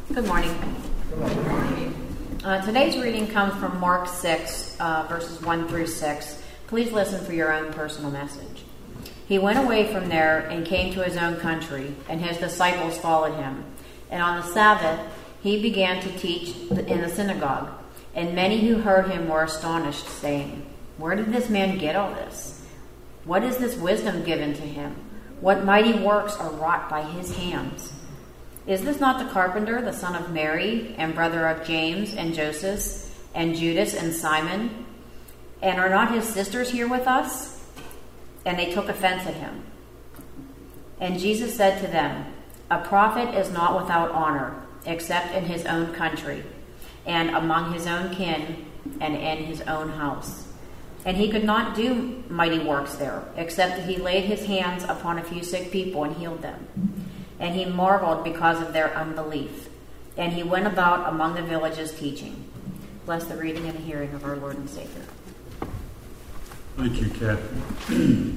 Good morning. Today's reading comes from Mark 6, verses 1 through 6. Please listen for your own personal message. He went away from there and came to his own country, and his disciples followed him. And on the Sabbath, he began to teach in the synagogue. And many who heard him were astonished, saying, "Where did this man get all this? What is this wisdom given to him? What mighty works are wrought by his hands? Is this not the carpenter, the son of Mary, and brother of James and Joseph, and Judas and Simon? And are not his sisters here with us?" And they took offense at him. And Jesus said to them, "A prophet is not without honor, except in his own country, and among his own kin, and in his own house." And he could not do mighty works there, except that he laid his hands upon a few sick people and healed them. And he marveled because of their unbelief. And he went about among the villages teaching. Bless the reading and the hearing of our Lord and Savior. Thank you, Kathy.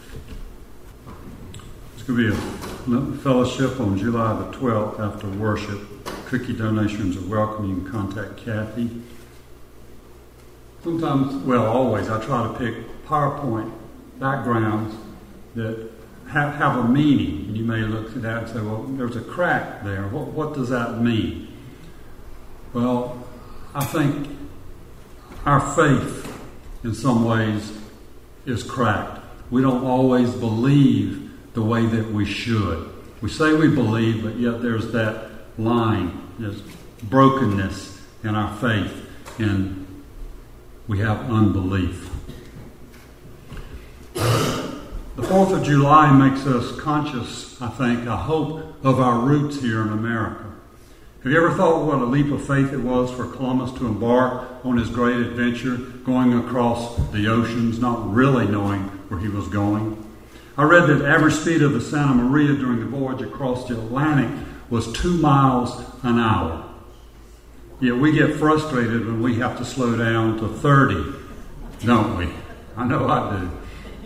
It's going to be a fellowship on July the 12th after worship. Cookie donations are welcome. You can contact Kathy. Sometimes, always, I try to pick PowerPoint backgrounds that have a meaning. And you may look at that and say, well, there's a crack there. What does that mean? Well, I think our faith, in some ways, is cracked. We don't always believe the way that we should. We say we believe, but yet there's that line, there's brokenness in our faith, and we have unbelief. The 4th of July makes us conscious, I think, I hope, of our roots here in America. Have you ever thought what a leap of faith it was for Columbus to embark on his great adventure, going across the oceans, not really knowing where he was going? I read that the average speed of the Santa Maria during the voyage across the Atlantic was 2 miles an hour. Yet we get frustrated when we have to slow down to 30, don't we? I know I do.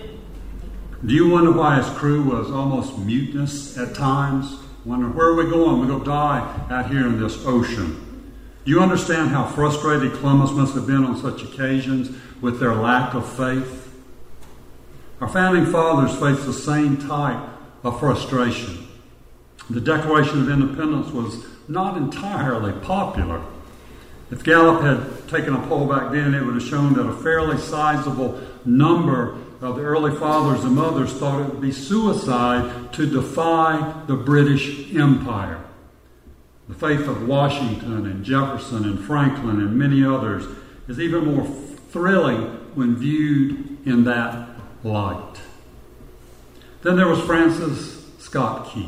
Do you wonder why his crew was almost mutinous at times? Wonder, where are we going? We're going to die out here in this ocean. Do you understand how frustrated Columbus must have been on such occasions with their lack of faith? Our founding fathers faced the same type of frustration. The Declaration of Independence was not entirely popular. If Gallup had taken a poll back then, it would have shown that a fairly sizable number of the early fathers and mothers thought it would be suicide to defy the British Empire. The faith of Washington and Jefferson and Franklin and many others is even more thrilling when viewed in that light. Then there was Francis Scott Key,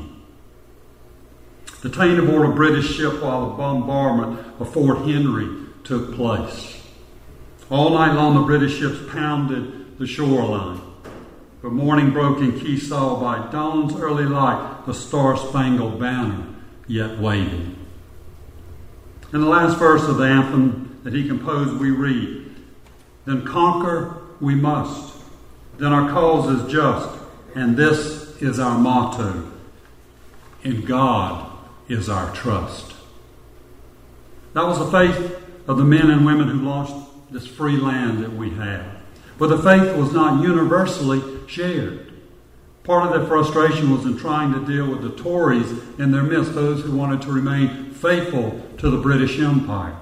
detained aboard a British ship while the bombardment of Fort Henry took place. All night long the British ships pounded the shoreline. But morning broke and Key saw by dawn's early light the star-spangled banner yet waving. In the last verse of the anthem that he composed, we read, "Then conquer we must, then our cause is just, and this is our motto, in God is our trust." That was the faith of the men and women who launched this free land that we have. But the faith was not universally shared. Part of their frustration was in trying to deal with the Tories in their midst, those who wanted to remain faithful to the British Empire.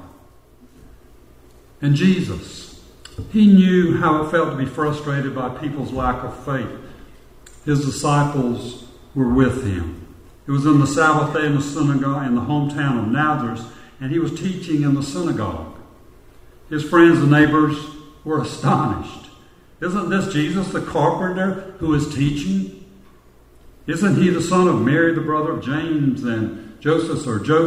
And Jesus, he knew how it felt to be frustrated by people's lack of faith. His disciples were with him. It was on the Sabbath day in the synagogue in the hometown of Nazareth, and he was teaching in the synagogue. His friends and neighbors were astonished. Isn't this Jesus the carpenter who is teaching? Isn't he the son of Mary, the brother of James and Joseph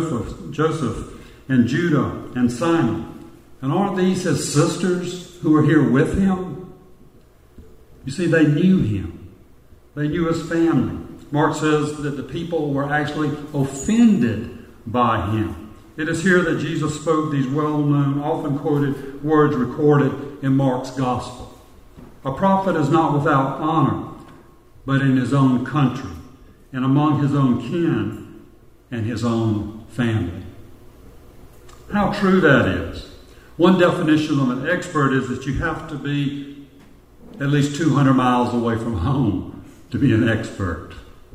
and Judah and Simon? And aren't these his sisters who are here with him? You see, they knew him. They knew his family. Mark says that the people were actually offended by him. It is here that Jesus spoke these well-known, often quoted words recorded in Mark's gospel. A prophet is not without honor, but in his own country, and among his own kin and his own family. How true that is. One definition of an expert is that you have to be at least 200 miles away from home to be an expert.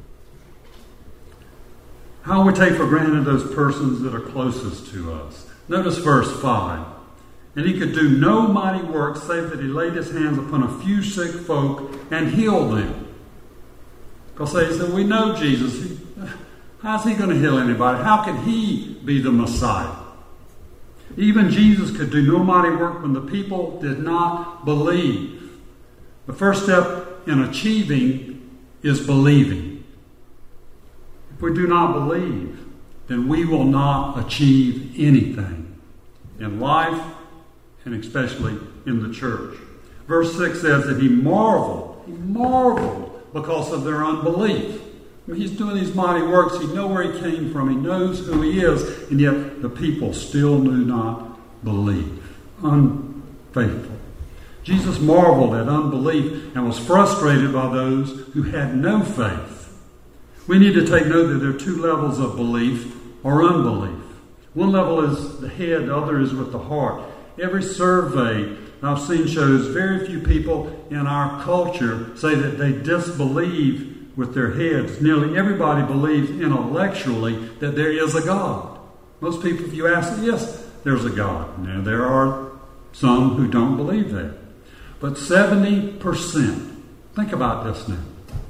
How we take for granted those persons that are closest to us. Notice verse 5. And he could do no mighty work save that he laid his hands upon a few sick folk and healed them. Because they said, we know Jesus. How's he going to heal anybody? How can he be the Messiah? Even Jesus could do no mighty work when the people did not believe. The first step in achieving is believing. If we do not believe, then we will not achieve anything in life and especially in the church. Verse 6 says that he marveled because of their unbelief. I mean, he's doing these mighty works. He knows where he came from. He knows who he is. And yet the people still do not believe. Unfaithful. Jesus marveled at unbelief and was frustrated by those who had no faith. We need to take note that there are two levels of belief or unbelief. One level is the head, the other is with the heart. Every survey I've seen shows very few people in our culture say that they disbelieve with their heads. Nearly everybody believes intellectually that there is a God. Most people, if you ask them, yes, there's a God. Now, there are some who don't believe that. But 70%, think about this now,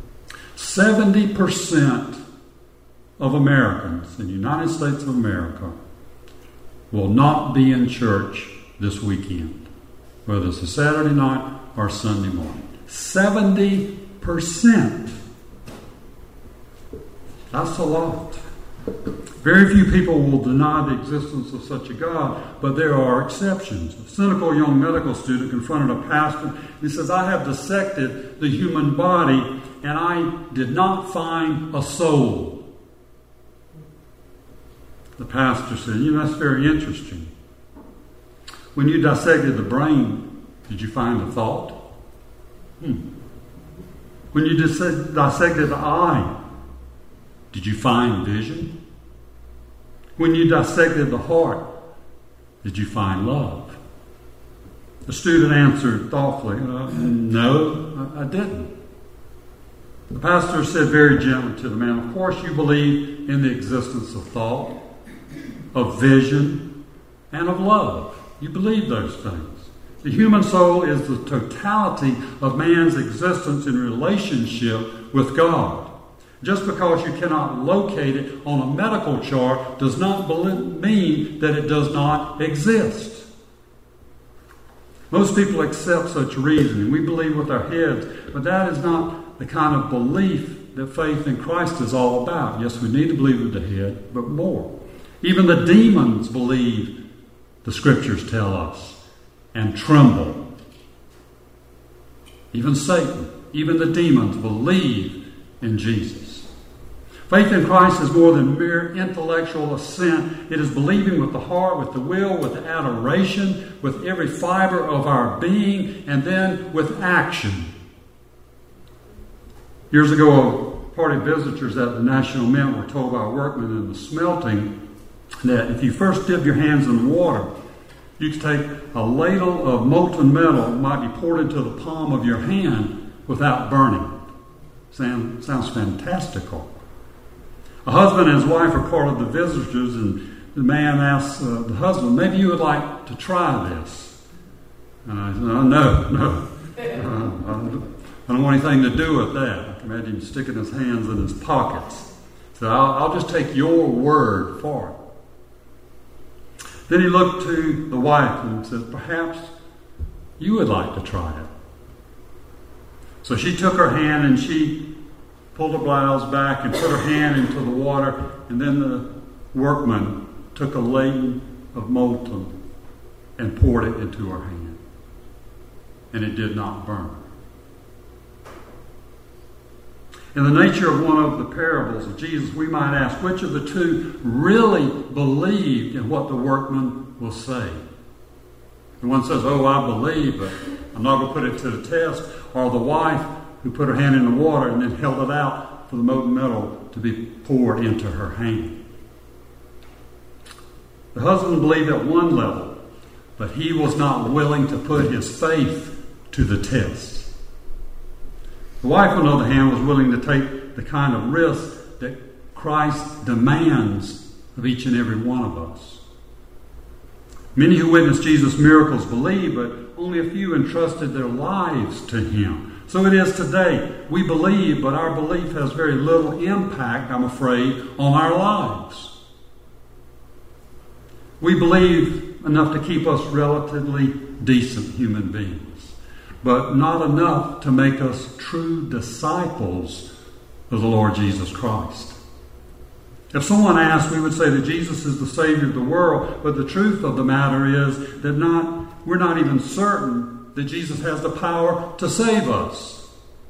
70% of Americans in the United States of America will not be in church this weekend, whether it's a Saturday night or Sunday morning. 70%. That's a lot. Very few people will deny the existence of such a God, but there are exceptions. A cynical young medical student confronted a pastor. He says, I have dissected the human body, and I did not find a soul. The pastor said, that's very interesting. When you dissected the brain, did you find a thought? When you dissected the eye, did you find vision? When you dissected the heart, did you find love? The student answered thoughtfully, no, I didn't. The pastor said very gently to the man, of course you believe in the existence of thought, of vision, and of love. You believe those things. The human soul is the totality of man's existence in relationship with God. Just because you cannot locate it on a medical chart does not mean that it does not exist. Most people accept such reasoning. We believe with our heads, but that is not the kind of belief that faith in Christ is all about. Yes, we need to believe with the head, but more. Even the demons believe, the scriptures tell us, and tremble. Even Satan, even the demons believe in Jesus. Faith in Christ is more than mere intellectual assent. It is believing with the heart, with the will, with the adoration, with every fiber of our being, and then with action. Years ago, a party of visitors at the National Mint were told by workmen in the smelting that if you first dip your hands in water, you could take a ladle of molten metal that might be poured into the palm of your hand without burning. Sounds fantastical. A husband and his wife are part of the visitors, and the man asks the husband, maybe you would like to try this. And I said, no. I don't want anything to do with that. I can imagine him sticking his hands in his pockets. So I'll just take your word for it. Then he looked to the wife and said, perhaps you would like to try it. So she took her hand and she pulled her blouse back and put her hand into the water, and then the workman took a ladle of molten and poured it into her hand. And it did not burn. In the nature of one of the parables of Jesus, we might ask, which of the two really believed in what the workman will say? The one says, I believe, but I'm not going to put it to the test. Or the wife who put her hand in the water and then held it out for the molten metal to be poured into her hand. The husband believed at one level, but he was not willing to put his faith to the test. The wife, on the other hand, was willing to take the kind of risk that Christ demands of each and every one of us. Many who witnessed Jesus' miracles believed, but only a few entrusted their lives to him. So it is today. We believe, but our belief has very little impact, I'm afraid, on our lives. We believe enough to keep us relatively decent human beings, but not enough to make us true disciples of the Lord Jesus Christ. If someone asked, we would say that Jesus is the Savior of the world, but the truth of the matter is that we're not even certain that Jesus has the power to save us.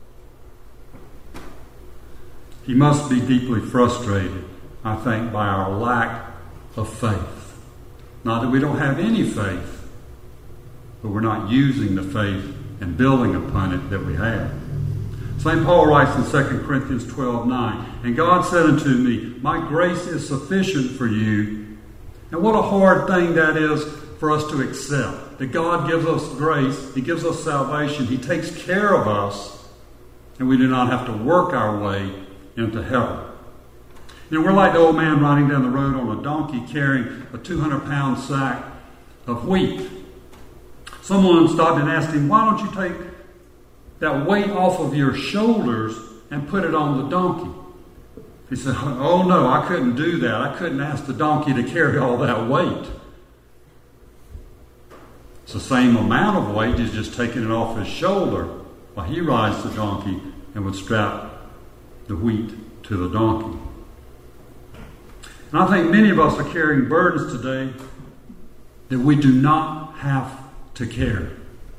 He must be deeply frustrated, I think, by our lack of faith. Not that we don't have any faith, but we're not using the faith and building upon it that we have. St. Paul writes in 2 Corinthians 12:9, "And God said unto me, My grace is sufficient for you." And what a hard thing that is for us to accept. That God gives us grace, He gives us salvation, He takes care of us, and we do not have to work our way into heaven. You know, we're like the old man riding down the road on a donkey carrying a 200-pound sack of wheat. Someone stopped and asked him, "Why don't you take that weight off of your shoulders and put it on the donkey?" He said, "Oh no, I couldn't do that. I couldn't ask the donkey to carry all that weight." It's the same amount of weight, he's just taking it off his shoulder while he rides the donkey and would strap the wheat to the donkey. And I think many of us are carrying burdens today that we do not have to carry.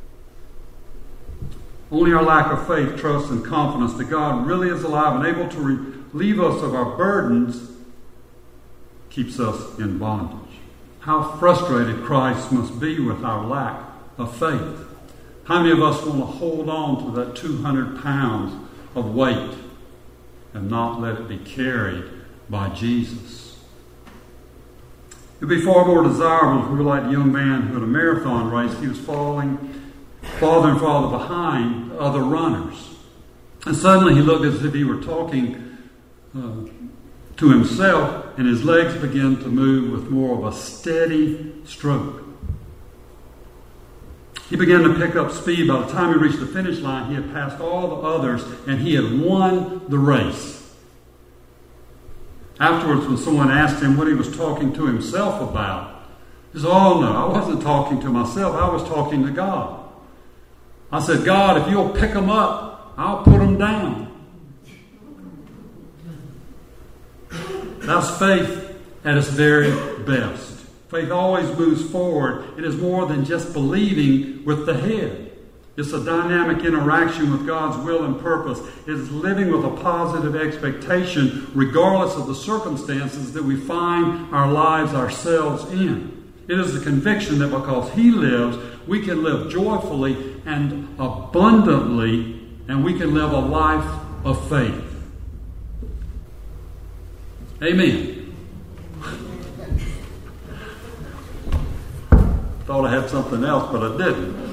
Only our lack of faith, trust, and confidence that God really is alive and able to relieve us of our burdens keeps us in bondage. How frustrated Christ must be with our lack of faith. How many of us want to hold on to that 200 pounds of weight and not let it be carried by Jesus? It would be far more desirable if we were like the young man who, in a marathon race, he was falling farther and farther behind other runners. And suddenly he looked as if he were talking to himself, and his legs began to move with more of a steady stroke. He began to pick up speed. By the time he reached the finish line, he had passed all the others, and he had won the race. Afterwards, when someone asked him what he was talking to himself about, he said, "Oh no, I wasn't talking to myself. I was talking to God. I said, God, if you'll pick them up, I'll put them down." That's faith at its very best. Faith always moves forward. It is more than just believing with the head. It's a dynamic interaction with God's will and purpose. It is living with a positive expectation regardless of the circumstances that we find our lives ourselves in. It is the conviction that because He lives, we can live joyfully and abundantly, and we can live a life of faith. Amen. Thought I had something else, but I didn't.